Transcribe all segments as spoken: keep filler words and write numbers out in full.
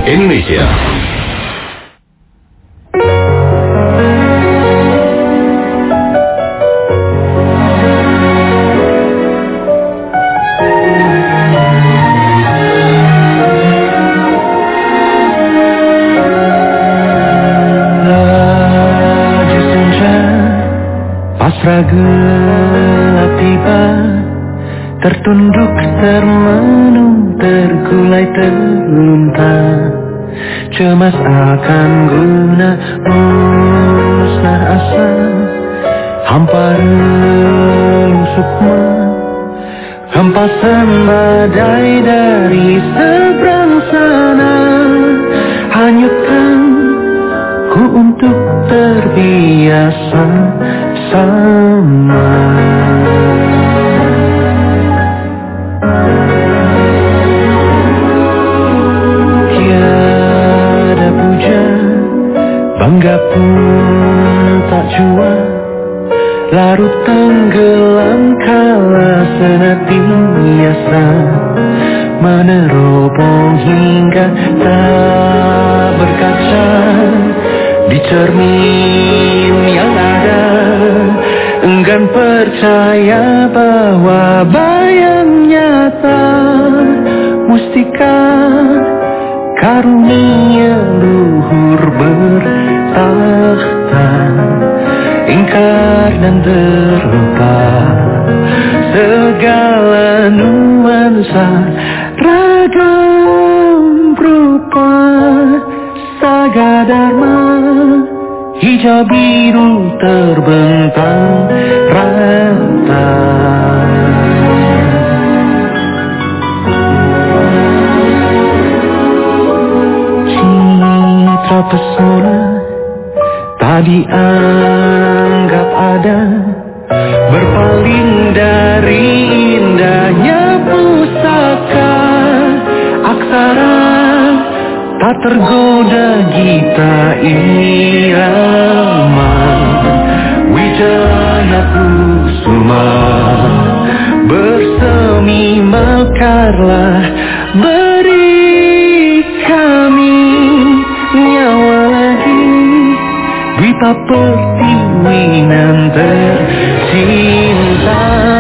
Indonesia. Gelap tiba, tertunduk, termenung, terkulai, terlunta, cemas akan guna musnah asa, hampa relung sukma, hempasan badai dari seberang sana, hanyutkan ku untuk terbiasa sama. Tiada puja, bangga pun tak jua, larut tenggelam kala senantiasa menerobong hingga tak berkaca di cermin yang ada. Enggan percaya bahwa bayang nyata mustika karunia luhur bertakhta, ingkar dan terlupa segala nuansa ragam rupa saga dharma. Hijau biru terbentang rata, citra pesona tak dianggap ada, berpaling dari indahnya pusaka aksara. Tak tergoda gita irama, wijaya kusuma bersemi mekarlah, beri kami nyawa lagi, Dwipa pertiwinan tercinta.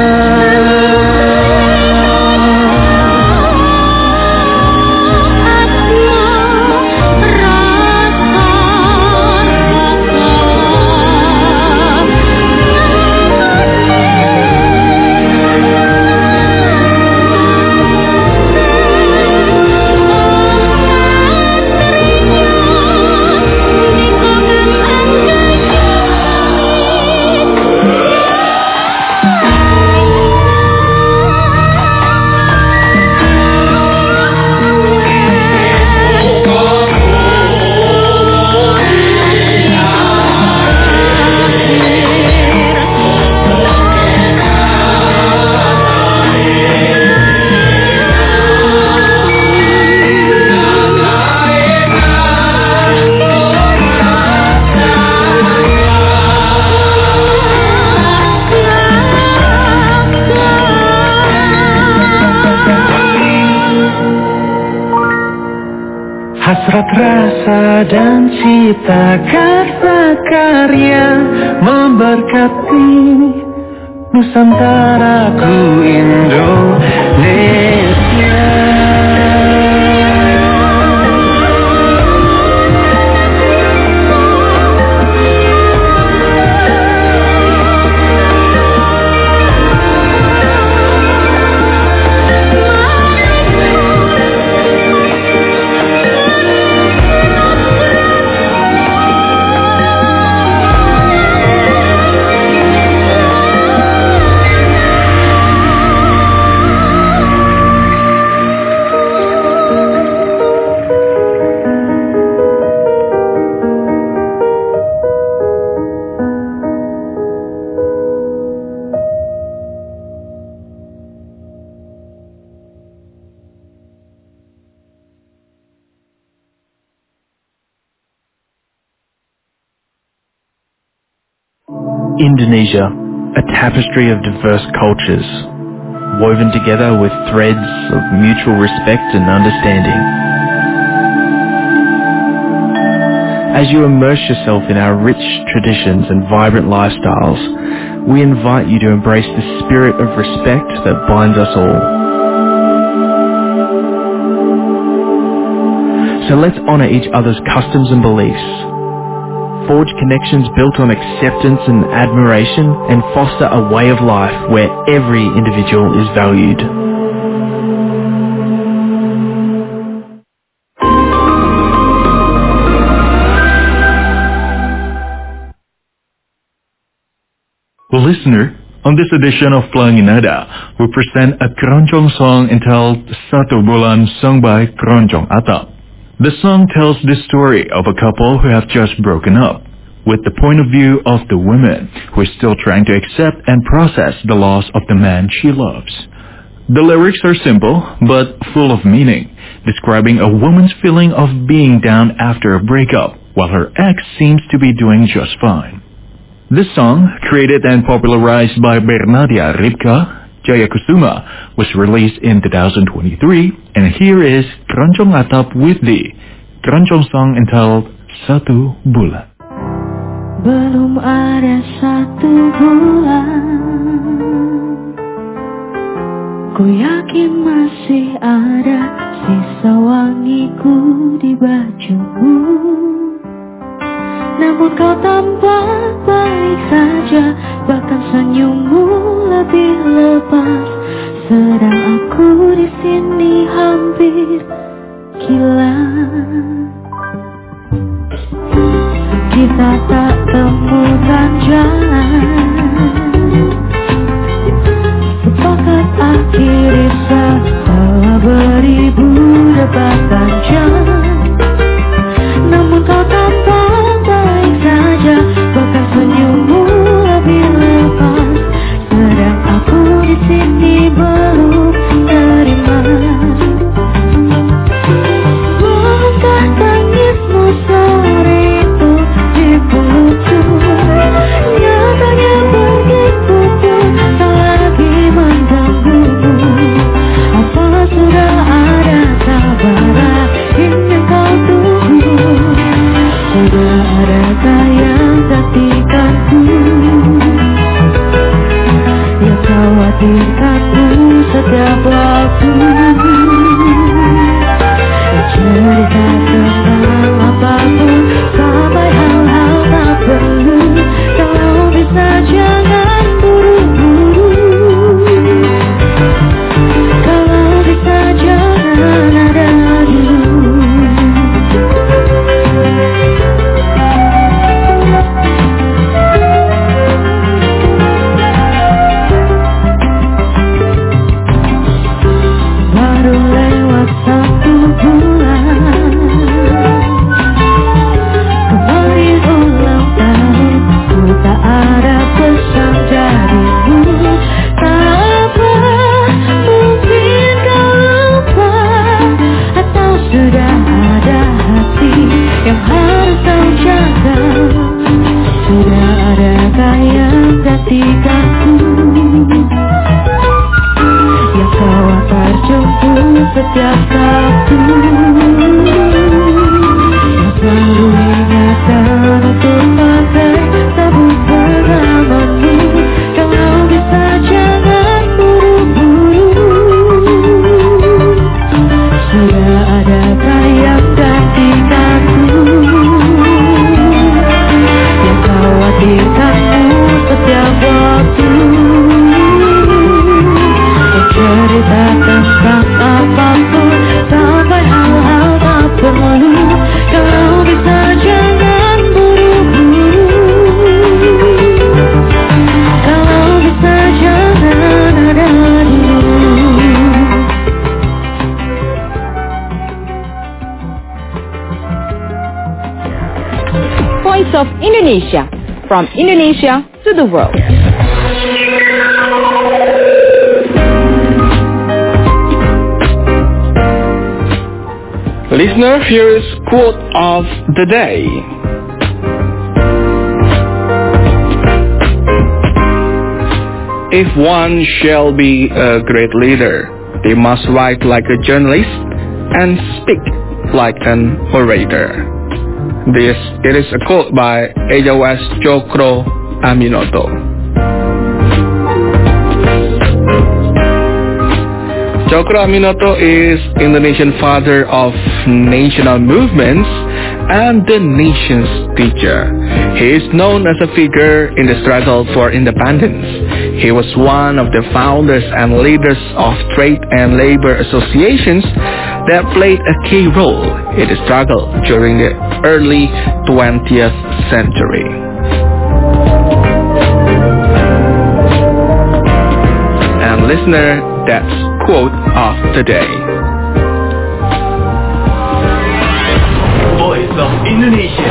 Hasrat rasa dan cita karsa karya memberkati Nusantaraku Indonesia. Indonesia, a tapestry of diverse cultures, woven together with threads of mutual respect and understanding. As you immerse yourself in our rich traditions and vibrant lifestyles, we invite you to embrace the spirit of respect that binds us all. So let's honor each other's customs and beliefs, forge connections built on acceptance and admiration, and foster a way of life where every individual is valued. Listener, on this edition of Pelangi Nada, we present a keroncong song entitled Satu Bulan sung by Keroncong Atap. The song tells the story of a couple who have just broken up, with the point of view of the woman who is still trying to accept and process the loss of the man she loves. The lyrics are simple, but full of meaning, describing a woman's feeling of being down after a breakup, while her ex seems to be doing just fine. This song, created and popularized by Bernadia Ripka Jayakusuma, was released in two thousand twenty-three, and here is Keroncong Atap with the keroncong song entitled Satu Bulan. Belum ada satu bulan, ku yakin masih ada sisa wangiku di bajumu. Namun kau tampak baik saja, bahkan senyummu lebih lepas, sedang aku di sini hampir gila. Kita tak temukan jalan, sepakat akhiri setelah beribu debat panjang. Namun kau tampak baik saja, bahkan senyummu lebih lepas, sedang aku di sini belum terima. Bukankah tangismu sore itu di pelukku, nyatanya begitu pun tak lagi mengganggumu. Apa sudah ada kabar ingin kau tunggu? Sudah adakah yang gantikanku, yang khawatirkanku setiap waktu? Cerita tentang apapun, sampai hal-hal tak perlu. Kalau bisa jangan buru-buru, kalau bisa jangan ada dulu. Baru lewat satu bulan, kemarin ulang tahun, ku tak ada pesan darimu. Tak apa, mungkin kau lupa, atau sudah ada hati yang harus kau jaga. Sudah adakah yang gantikanku, yang kau antar jemput setiap Sabtu, yang selalu ingatkan untuk pakai sabun bersamamu. Kalau bisa jangan buru-buru, sudah adakah yang gantikanku, yang khawatirkanmu setiap waktu. Cerita tentang apapun, sampai hal-hal tak perlu. Kalau bisa jangan buru-buru, kalau bisa jangan ada dulu. Voice of Indonesia, from Indonesia to the world. Listener, here is quote of the day. If one shall be a great leader, they must write like a journalist and speak like an orator. This it is a quote by Ejawas Cokro Aminoto. Cokro Aminoto is Indonesian father of national movements and the nation's teacher. He is known as a figure in the struggle for independence. He was one of the founders and leaders of trade and labor associations that played a key role in the struggle during the early twentieth century. And listener, that's quote of the day. Voice of Indonesia.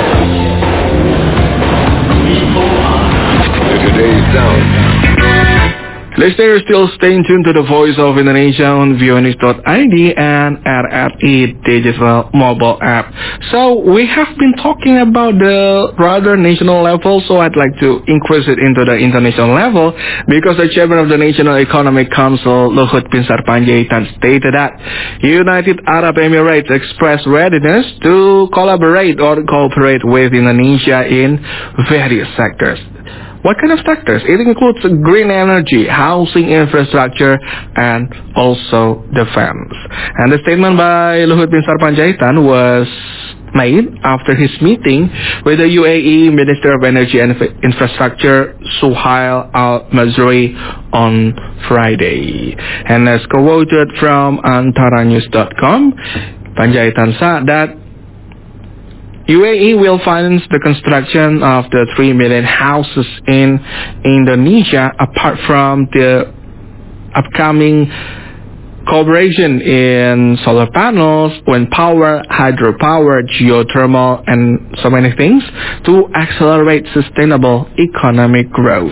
V O R. Today's sound. Listeners, still staying tuned to the Voice of Indonesia on v o news dot i d and R R I digital mobile app. So we have been talking about the rather national level, so I'd like to increase it into the international level because the chairman of the National Economic Council, Luhut Binsar Panjaitan, stated that United Arab Emirates expressed readiness to collaborate or cooperate with Indonesia in various sectors. What kind of sectors? It includes green energy, housing infrastructure, and also defense. And the statement by Luhut Binsar Panjaitan was made after his meeting with the U A E Minister of Energy and Infrastructure, Suhail Al-Mazrui, on Friday. And as quoted from antara news dot com, Panjaitan said that U A E will finance the construction of the three million houses in Indonesia apart from the upcoming cooperation in solar panels, wind power, hydropower, geothermal, and so many things to accelerate sustainable economic growth.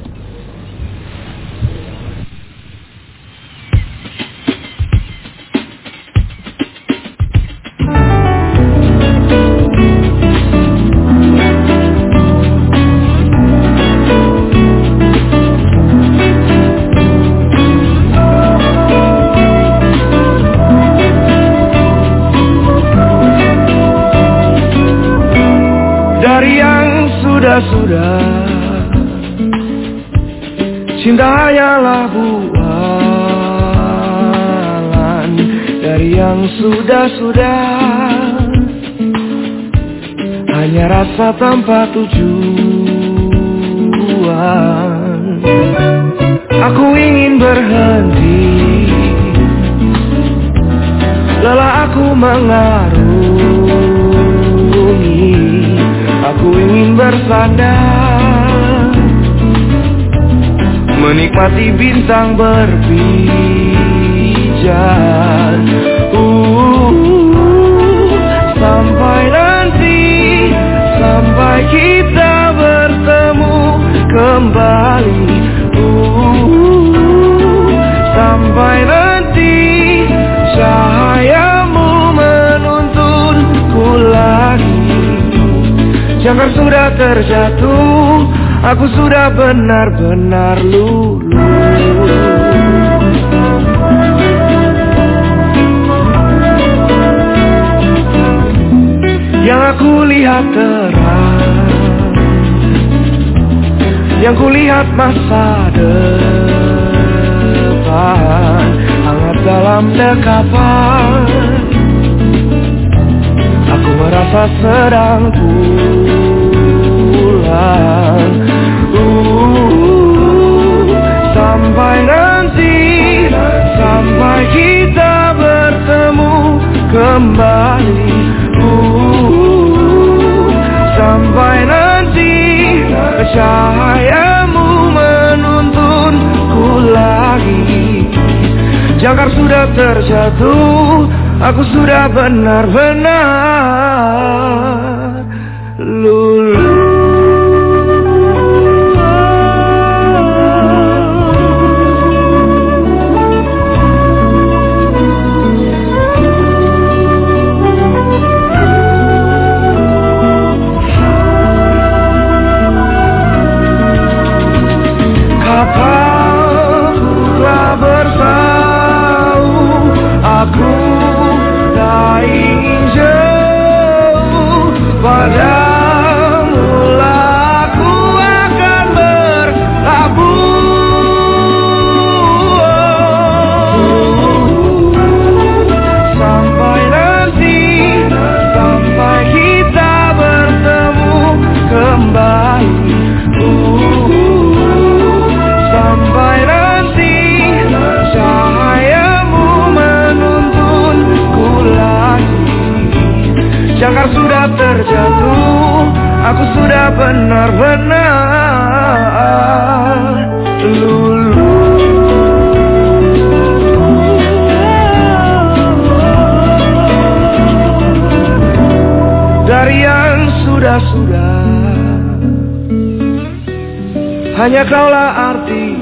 Sudah, cinta hanyalah bualan dari yang sudah-sudah, hanya rasa tanpa tujuan. Aku ingin berhenti, lelah aku mengarungi. Aku ingin bersandar, menikmati bintang berpijar. uh, Sampai nanti, sampai kita bertemu kembali. uh, Sampai nanti, cahayamu menuntunku lagi. Jangkar sudah terjatuh, aku sudah benar-benar luluh. Yang aku lihat terang, yang ku lihat masa depan, hangat dalam dekapan. Aku merasa sedang pulang. uh, Sampai nanti, sampai kita bertemu kembali. uh, Sampai nanti, cahayamu menuntunku lagi. Jangkar sudah terjatuh, aku sudah benar-benar luluh. Padamulah aku akan berlabuh sampai nanti, sampai kita bertemu kembali. Sampai nanti cahayamu menuntunku lagi. Jangkar sudah terjatuh, aku sudah benar-benar lulu. Dari yang sudah-sudah, hanya kaulah artiku.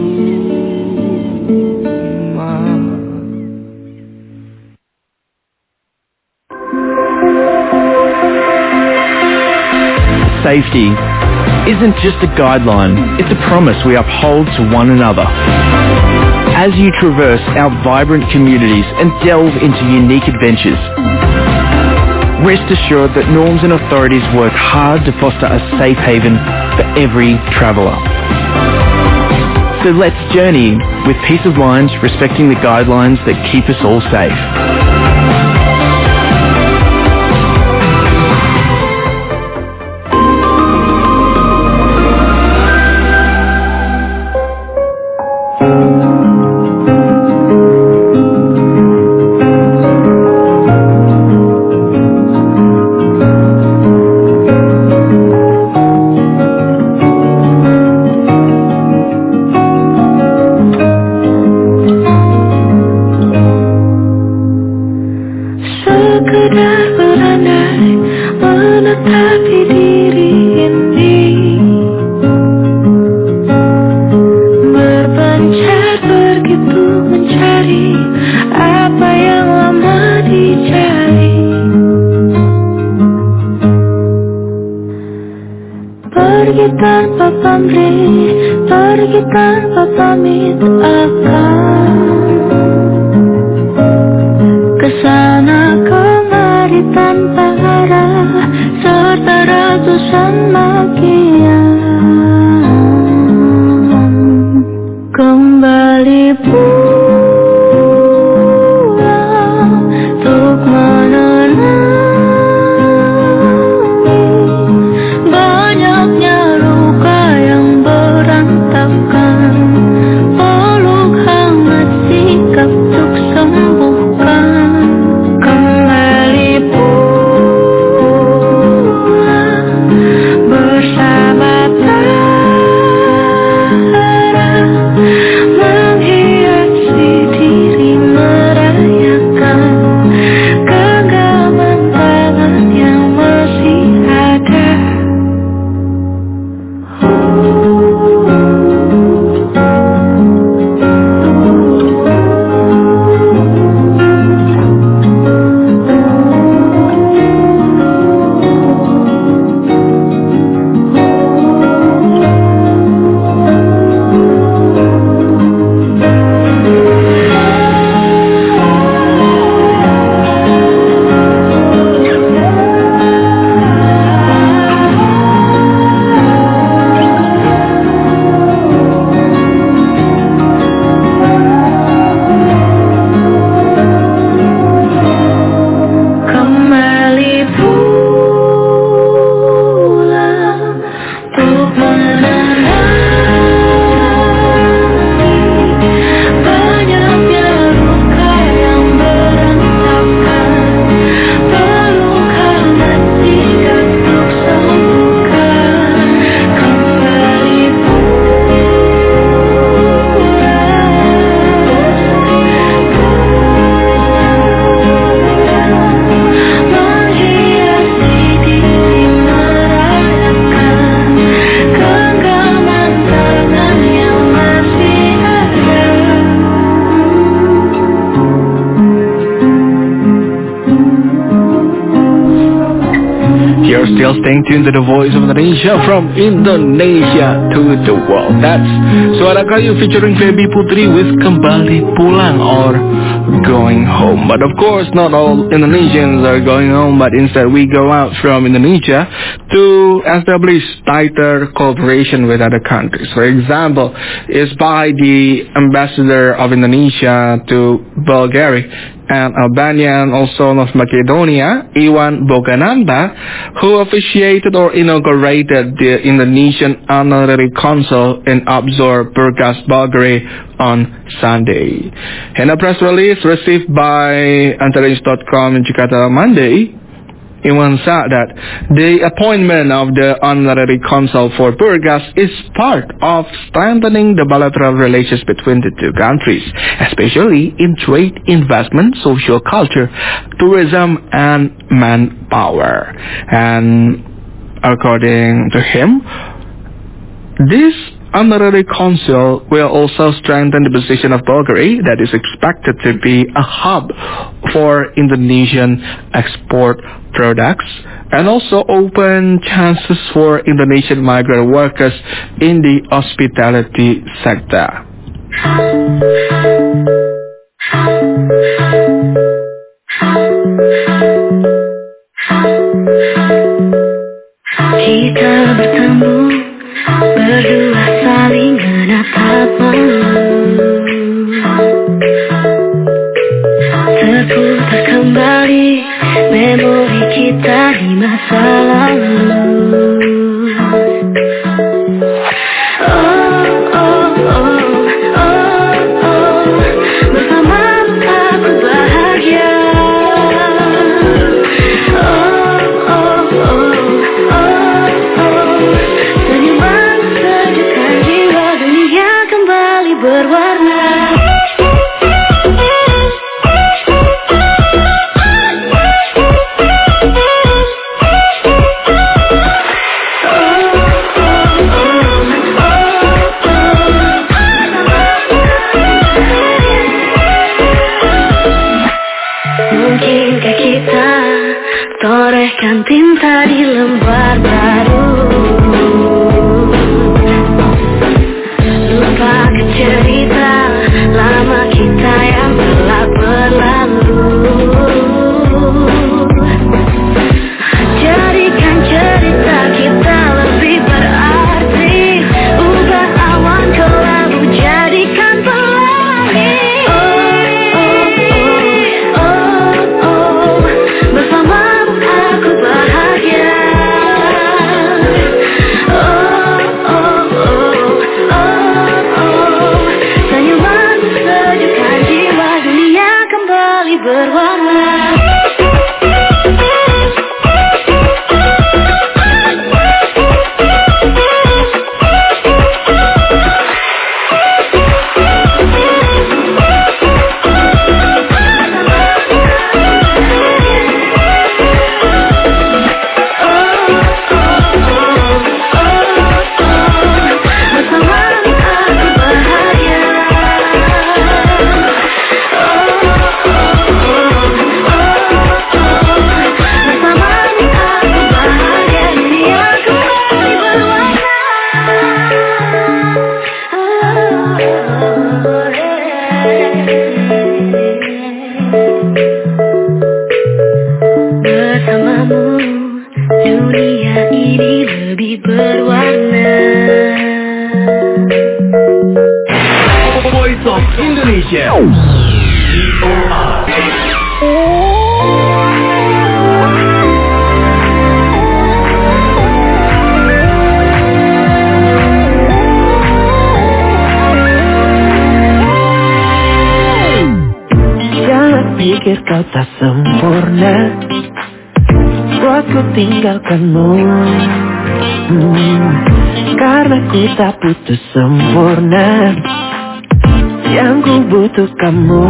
Safety isn't just a guideline, it's a promise we uphold to one another. As you traverse our vibrant communities and delve into unique adventures, rest assured that norms and authorities work hard to foster a safe haven for every traveller. So let's journey with peace of mind, respecting the guidelines that keep us all safe. Pergi tanpa pamrih, pergi tanpa pamit akan kesana kemari tanpa arah, serta ratusan makian. Kembali pulang untuk menenang peluk hangat staying tuned to the voice of Indonesia from Indonesia to the world. That's Suara Kayu featuring Feby Putri with Kembali Pulang or Going Home. But of course, not all Indonesians are going home, but instead we go out from Indonesia to establish tighter cooperation with other countries. For example, is by the ambassador of Indonesia to Bulgaria and Albania and also North Macedonia, Iwan Bogananda, who officiated or inaugurated the Indonesian Honorary Consul in Obzor, Burgas, Bulgaria on Sunday. In a press release received by Antarenews dot com in Jakarta on Monday, Iwan said that the appointment of the honorary consul for Burgas is part of strengthening the bilateral relations between the two countries, especially in trade, investment, social culture, tourism, and manpower. And according to him, this honorary consul will also strengthen the position of Bulgaria that is expected to be a hub for Indonesian export products and also open chances for Indonesian migrant workers in the hospitality sector. Kita bertemu berdua saling menatap malu, terputar kembali memori kita di masa lalu. Oh, oh, oh, oh, oh, bersamamu aku bahagia. Oh, oh, oh, oh, oh, senyuman sejukkan jiwa, dunia kembali berwarna. Mungkinkah kita torehkan tinta di lembar baru, lupakan cerita lama kita yang telah berlalu, jadikan cerita kita lebih berarti, ubah awan ke lalu jadikan pelangi. Voice of Indonesia. Jangan pikir kau tak sempurna, buatku tinggalkanmu. Hmm, karena ku tak butuh sempurna, yang ku butuh kamu.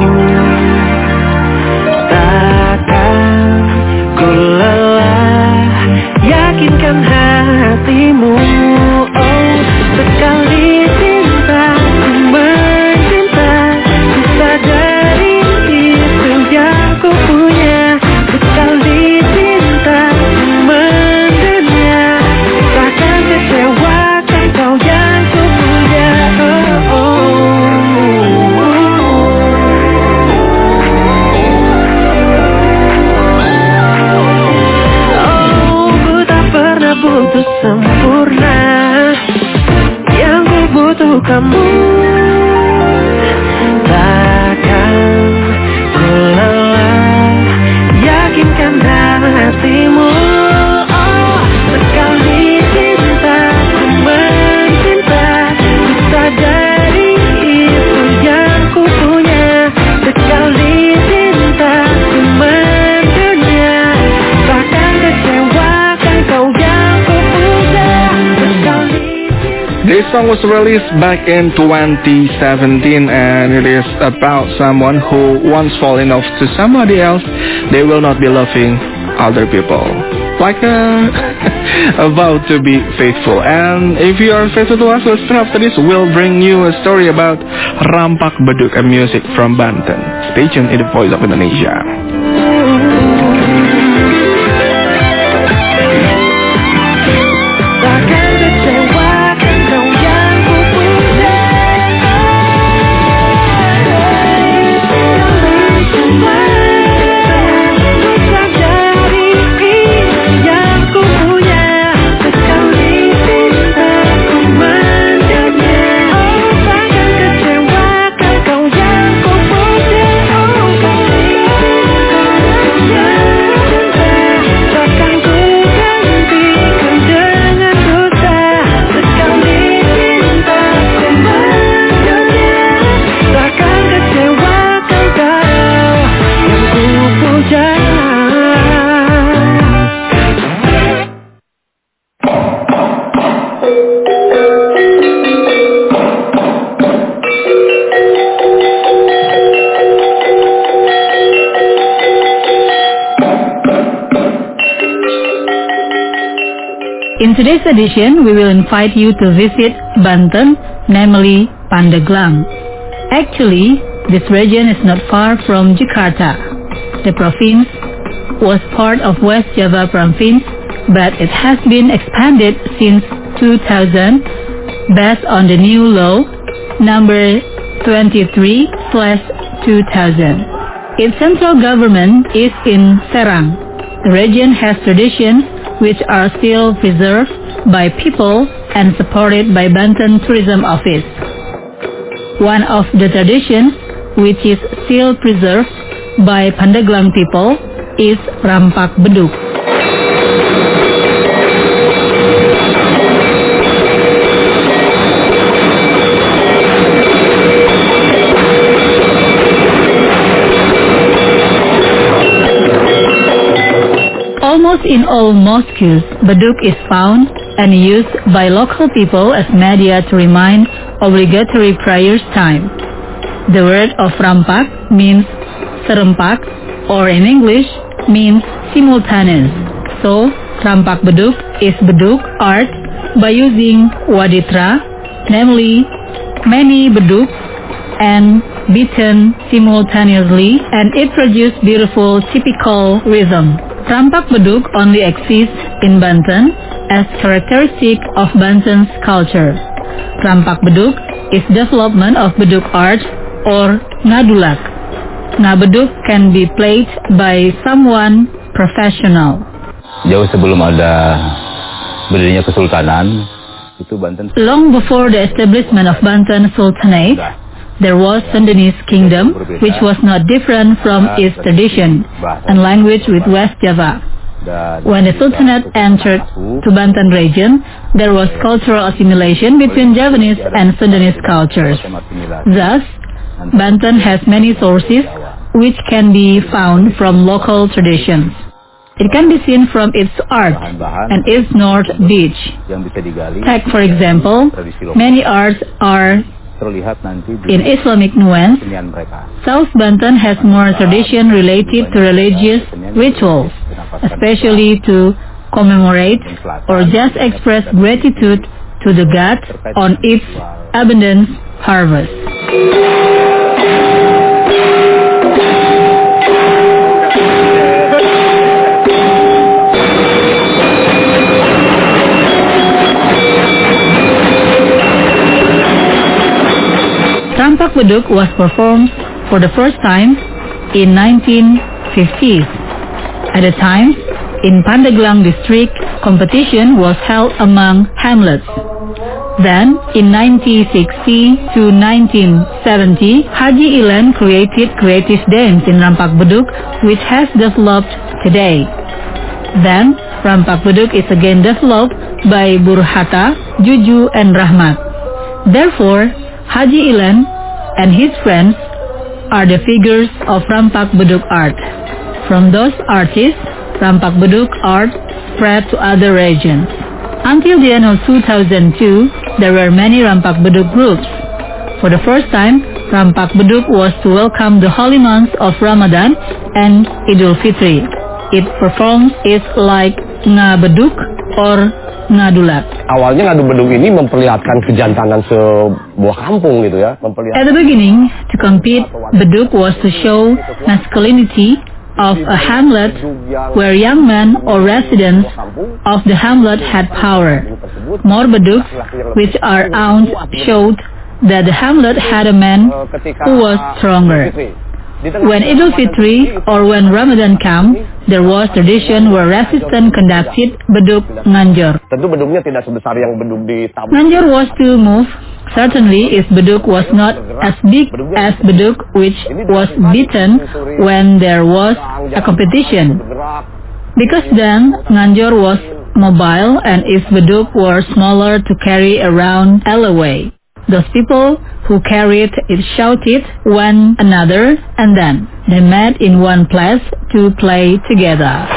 Takkan ku lelah, yakinkan hatimu. Oh, sekali cinta, ku mencinta, ku sadari itu yang ku punya. Sekali cinta, ku mendengar This song was released back in twenty seventeen, and it is about someone who once fall in love to somebody else. They will not be loving other people, like uh, about to be faithful. And if you are faithful to us, listener, after this we'll bring you a story about Rampak Beduk, a music from Banten. Stay tuned in the Voice of Indonesia. In today's edition, we will invite you to visit Banten, namely Pandeglang. Actually, this region is not far from Jakarta. The province was part of West Java province, but it has been expanded since two thousand based on the new law number twenty-three slash two thousand. Its central government is in Serang. The region has traditions which are still preserved by people and supported by Banten Tourism Office. One of the traditions which is still preserved by Pandeglang people is Rampak Beduk. Almost in all mosques, beduk is found and used by local people as media to remind obligatory prayers time. The word of rampak means serempak, or in English means simultaneous. So, rampak beduk is beduk art by using waditra, namely many beduk and beaten simultaneously, and it produced beautiful typical rhythm. Rampak Beduk only exists in Banten as characteristic of Banten's culture. Rampak Beduk is development of beduk art or ngadulak. Ngabeduk can be played by someone professional. Jauh sebelum ada berdirinya Kesultanan, itu Banten. Long before the establishment of Banten Sultanate, there was Sundanese kingdom, which was not different from its tradition and language with West Java. When the Sultanate entered to Banten region, there was cultural assimilation between Javanese and Sundanese cultures. Thus, Banten has many sources which can be found from local traditions. It can be seen from its art and its north beach. Take, for example, many arts are in Islamic nuance. South Banten has more tradition related to religious rituals, especially to commemorate or just express gratitude to the god on its abundant harvest. Rampak Beduk was performed for the first time in nineteen fifties. At the time, in Pandeglang district, competition was held among hamlets. Then, in nineteen sixty to nineteen seventy, Haji Ilan created creative dance in Rampak Beduk, which has developed today. Then, Rampak Beduk is again developed by Burhata, Juju, and Rahmat. Therefore, Haji Ilan and his friends are the figures of Rampak Beduk art. From those artists, Rampak Beduk art spread to other regions. Until the end of two thousand two, there were many Rampak Beduk groups. For the first time, Rampak Beduk was to welcome the holy months of Ramadan and Idul Fitri. It performs it like Nga Beduk or Ngadulat. Awalnya Ngadu Beduk ini memperlihatkan kejantanan sebuah kampung gitu ya. Memperlihatkan... At the beginning, to compete, Beduk was to show masculinity of a hamlet where young men or residents of the hamlet had power. More Beduks, which are owned, showed that the hamlet had a man who was stronger. When Idul Fitri or when Ramadan came, there was tradition where resistance conducted Beduk Nganjor. Tentu beduknya tidak sebesar yang beduk di Tabuk. Nganjor was to move. Certainly, its Beduk was not as big as Beduk which was beaten when there was a competition. Because then, Nganjor was mobile and its Beduk were smaller to carry around alleyway. Those people who carried it shouted one another and then they met in one place to play together.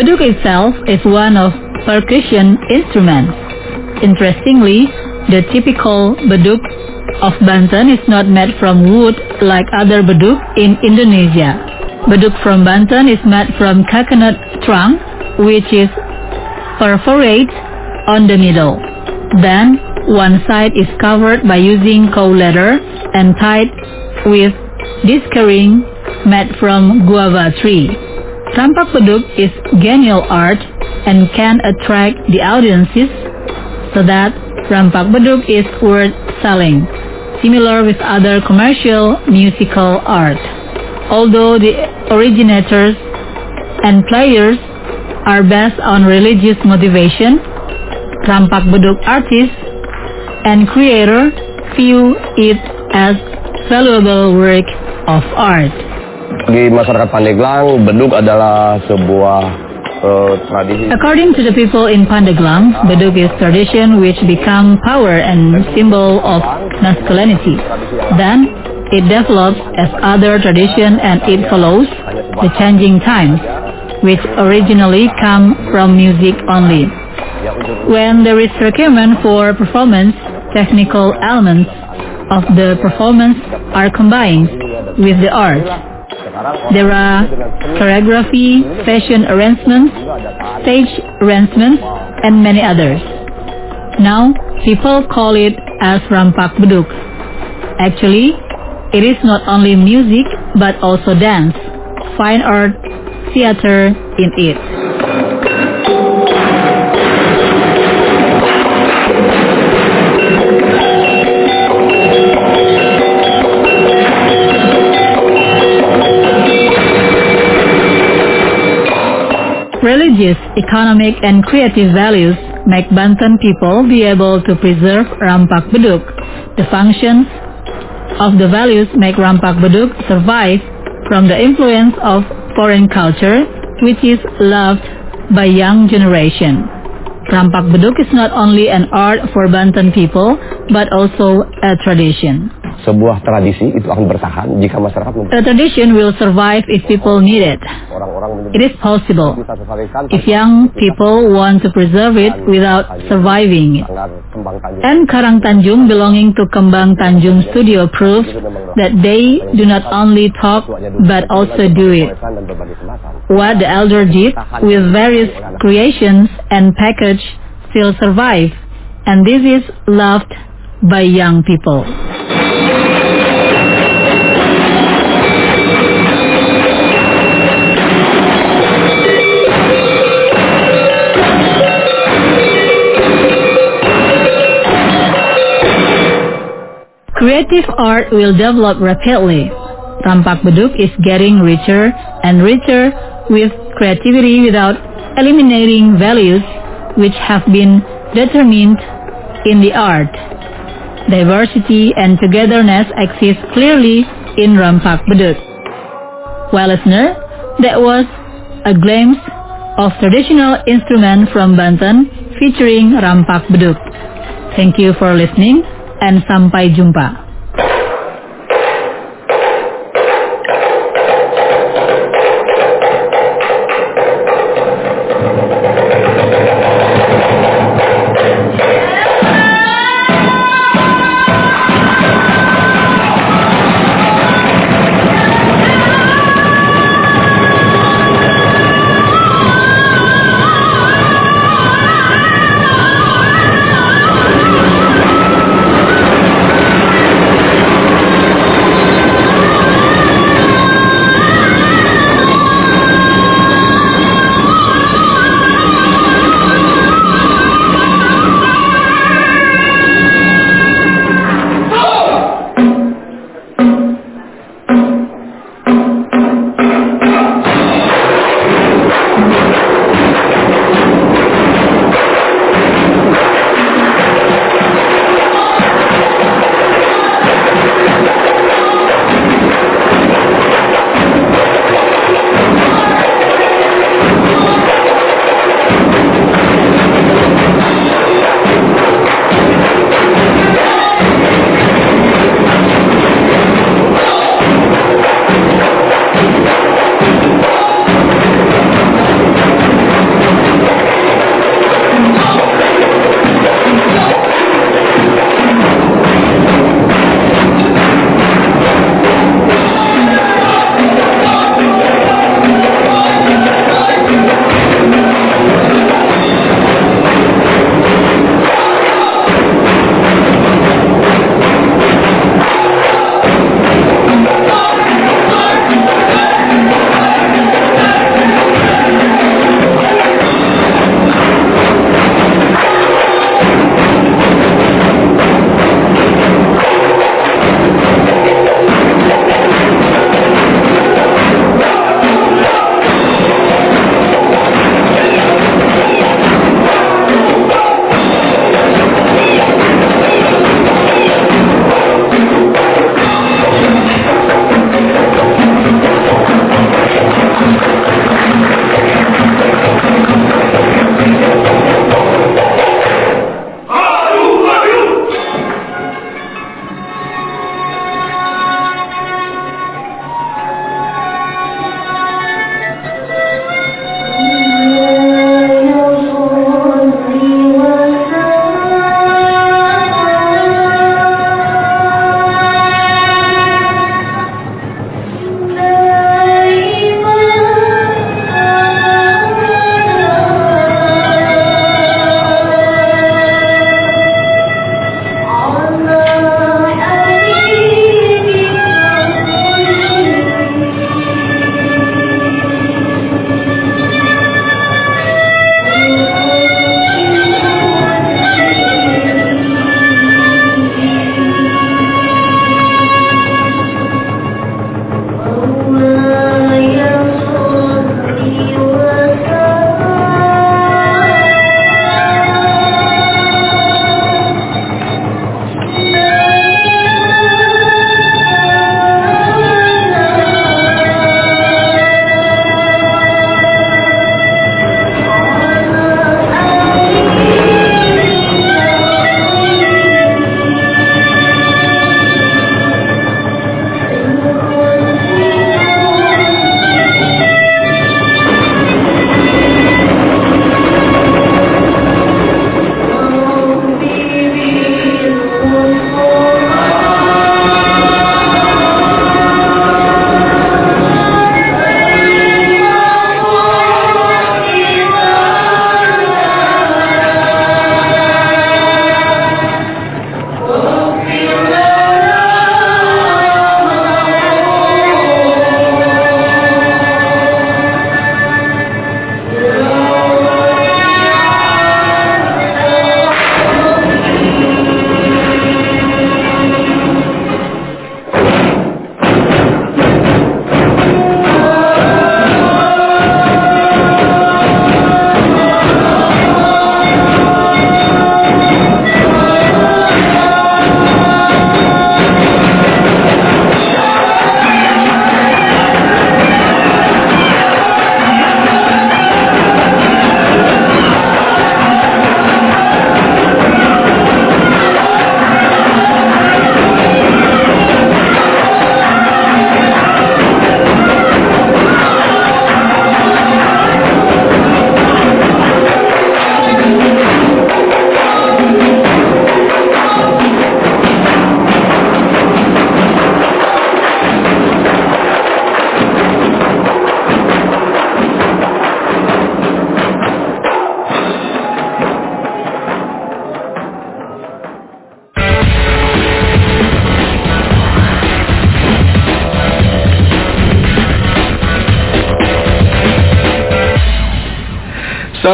Beduk itself is one of percussion instruments. Interestingly, the typical beduk of Banten is not made from wood like other beduk in Indonesia. Beduk from Banten is made from coconut trunk, which is perforated on the middle. Then, one side is covered by using cow leather and tied with disc-ring made from guava tree. Rampak beduk is genial art and can attract the audiences so that Rampak beduk is worth selling, similar with other commercial musical art. Although the originators and players are based on religious motivation, Rampak beduk artists and creator view it as valuable work of art. Di masyarakat Pandeglang, beduk adalah sebuah uh, tradisi. According to the people in Pandeglang, beduk is tradition which become power and symbol of masculinity. Then, it develops as other tradition and it follows the changing times, which originally come from music only. When there is requirement for performance, technical elements of the performance are combined with the art. There are choreography, fashion arrangements, stage arrangements, and many others. Now, people call it as Rampak beduk. Actually, it is not only music but also dance, fine art, theater in it. Religious, economic, and creative values make Banten people be able to preserve Rampak beduk. The functions of the values make Rampak beduk survive from the influence of foreign culture, which is loved by young generation. Rampak beduk is not only an art for Banten people, but also a tradition. Sebuah tradisi itu akan bertahan jika masyarakat. A tradition will survive if people need it. It is possible if young people want to preserve it without surviving it. And Karang Tanjung belonging to Kembang Tanjung Studio proves that they do not only talk but also do it. What the elder did with various creations and package still survive, and this is loved by young people. Creative art will develop rapidly. Rampak beduk is getting richer and richer with creativity without eliminating values which have been determined in the art. Diversity and togetherness exist clearly in Rampak beduk. Well, listener, that was a glimpse of traditional instrument from Banten featuring Rampak beduk. Thank you for listening. And sampai jumpa.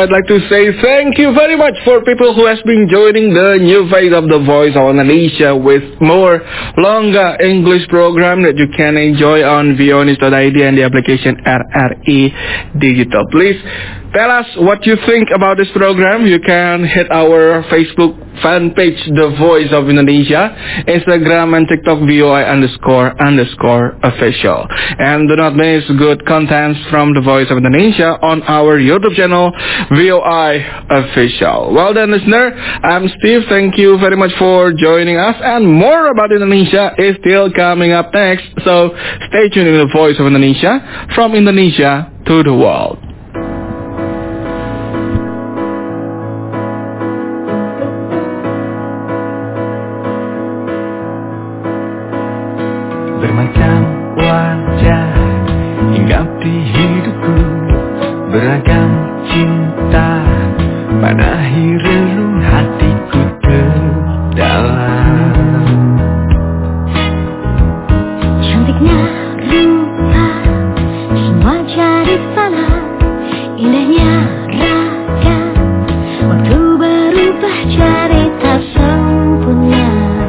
I'd like to say thank you very much for people who has been joining the new phase of the Voice of Indonesia with more longer English program that you can enjoy on Vionis dot I D and the application R R E Digital. Please tell us what you think about this program. You can hit our Facebook fan page, The Voice of Indonesia, Instagram and TikTok, V O I underscore underscore official. And do not miss good contents from The Voice of Indonesia on our YouTube channel, V O I official. Well done, listener. I'm Steve. Thank you very much for joining us. And more about Indonesia is still coming up next. So stay tuned in The Voice of Indonesia, from Indonesia to the world. Bermacam wajah hinggap di hidupku, beragam cinta panahi relung hatiku terdalam. Cantiknya rupa semua jadi fana, indahnya raga waktu berubah jadi tak sempurna.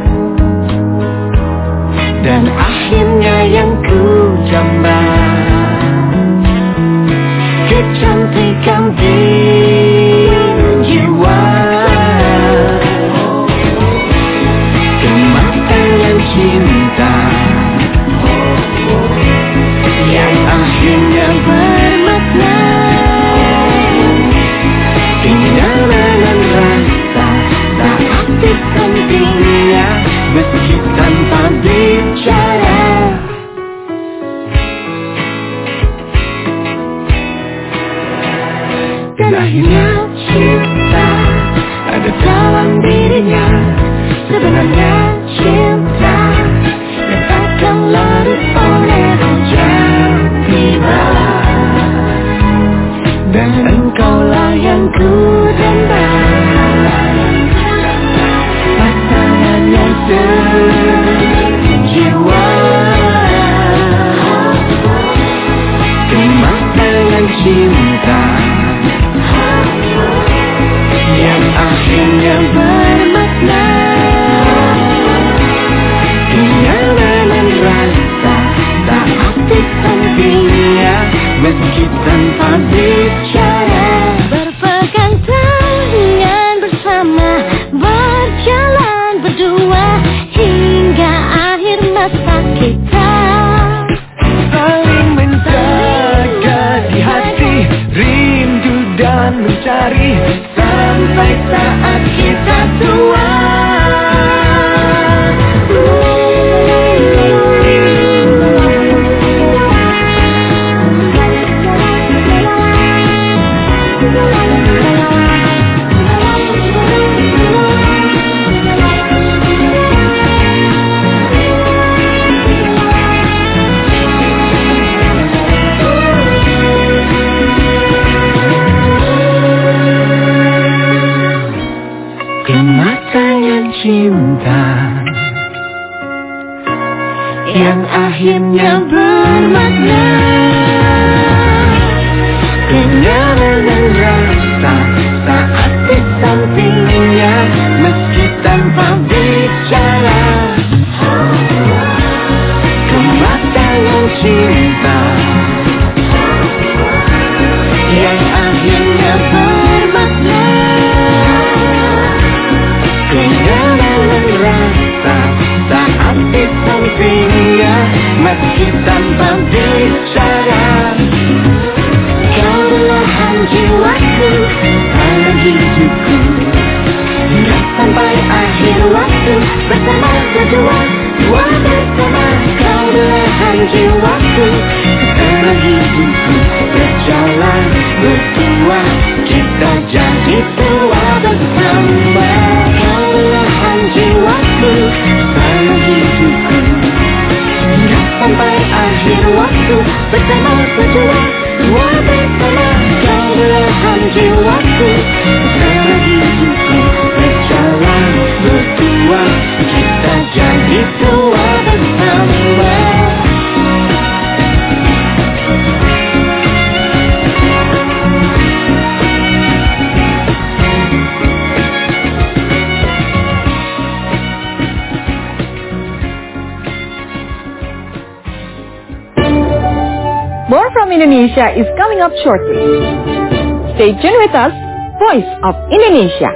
Dan akhirnya yang ku jamba kecantikan di jiwa, kematangan cinta yang akhirnya bermakna, kenyamanan dan rasa tak arti pentingnya meski tanpa bicara. Dan akhirnya cinta ada dalam dirinya, sebenarnya cinta yang takkan larut oleh hujan tiba. Dan engkaulah yang ku damba, pasangan yang sejiwa, kematangan cinta yang akhirnya bermakna, kenyamanan rasa tak arti pentingnya meski tanpa bicara. Berpegang tangan bersama, berjalan berdua hingga akhir masa kita, saling menjaga di hati, rindu dan mencari sampai saat kita tua. Kematangan cinta yang akhirnya bermakna, kenyamanan rasa saat di sampingnya meski tanpa bicara. Kematangan cinta yang akhirnya bermakna, kenyamanan rasa saat di sampingnya meski tanpa bicara. Kau belahan jiwaku, tangan hidupku, hingga sampai akhir waktu bersama berdua, dua bersama. Kau belahan jiwaku, tangan hidupku, berjalan berdua, kita jadi tua bersama. Kau belahan jiwaku, tangan hidupku, hingga sampai akhir waktu bersama berdua, dua bersama. Kau belahan jiwaku, tangan hidupku, berjalan berdua, kita jadi tua bersama. Indonesia is coming up shortly. Stay tuned with us, Voice of Indonesia.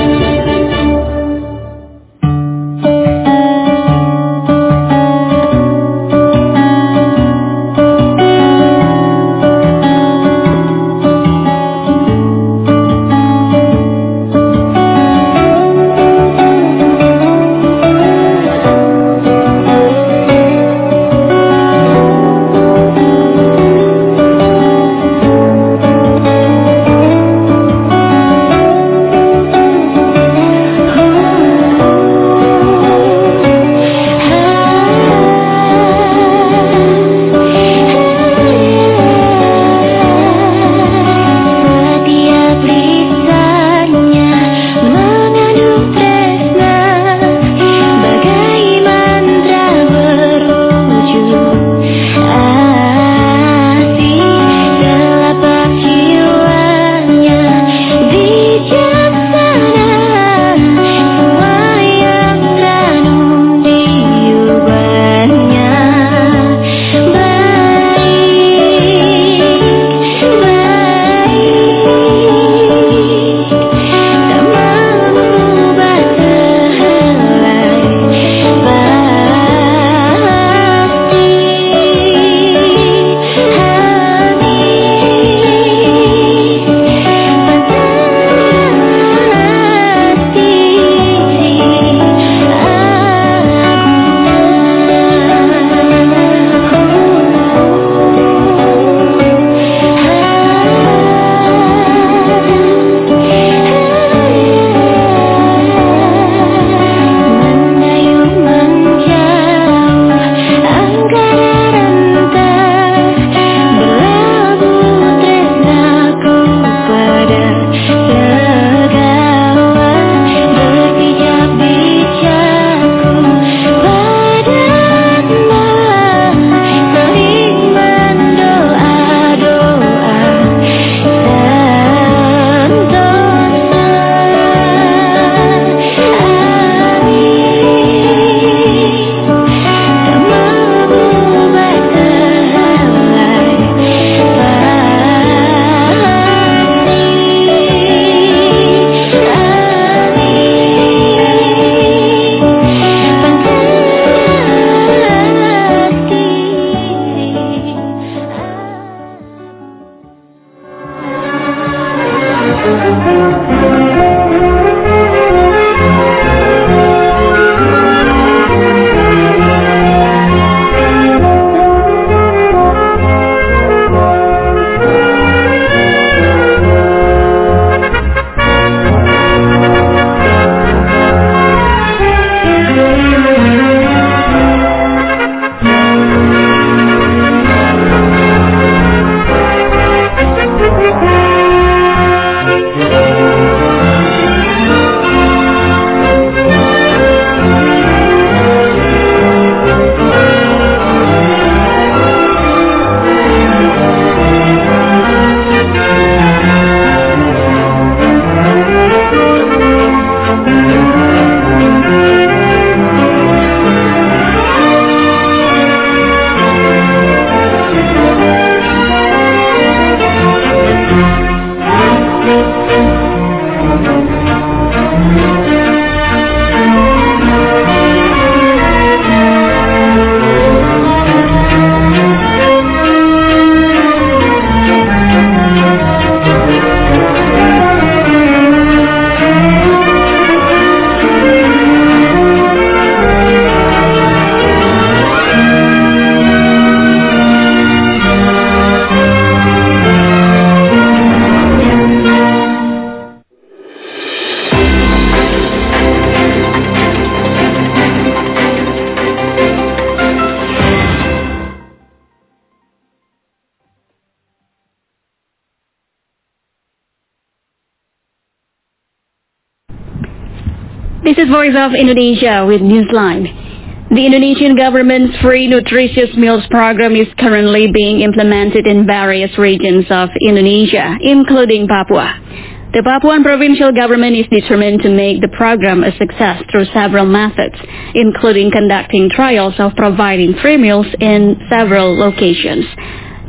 This is Voice of Indonesia with Newsline. The Indonesian government's free nutritious meals program is currently being implemented in various regions of Indonesia, including Papua. The Papuan provincial government is determined to make the program a success through several methods, including conducting trials of providing free meals in several locations.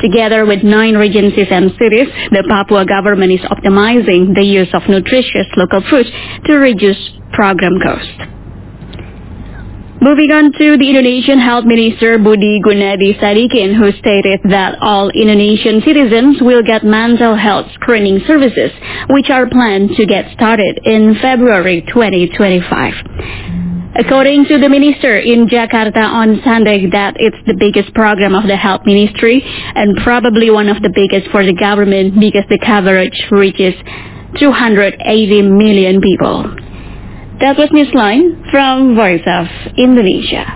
Together with nine regencies and cities, the Papua government is optimizing the use of nutritious local food to reduce program cost. Moving on to the Indonesian Health Minister Budi Gunadi Sadikin, who stated that all Indonesian citizens will get mental health screening services, which are planned to get started in February twenty twenty-five. According to the minister in Jakarta on Sunday, that it's the biggest program of the health ministry and probably one of the biggest for the government because the coverage reaches two hundred eighty million people. That was Newsline from Voice of Indonesia.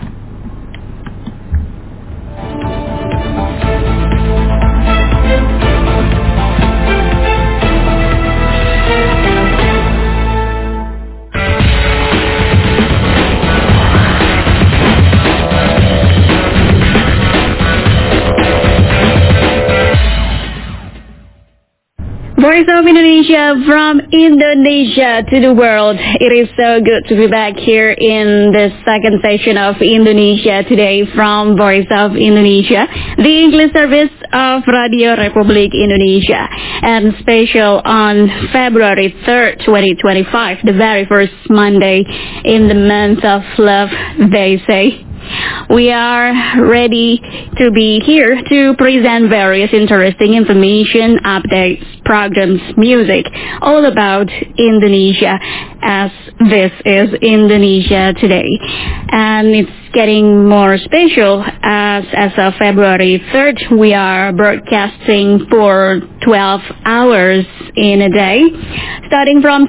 Voice of Indonesia from Indonesia to the world. It is so good to be back here in the second session of Indonesia today from Voice of Indonesia, the English service of Radio Republik Indonesia, and special on February third, twenty twenty-five, the very first Monday in the month of love, they say. We are ready to be here to present various interesting information, updates, programs, music, all about Indonesia, as this is Indonesia Today. And it's getting more special as as of February third, we are broadcasting for twelve hours in a day, starting from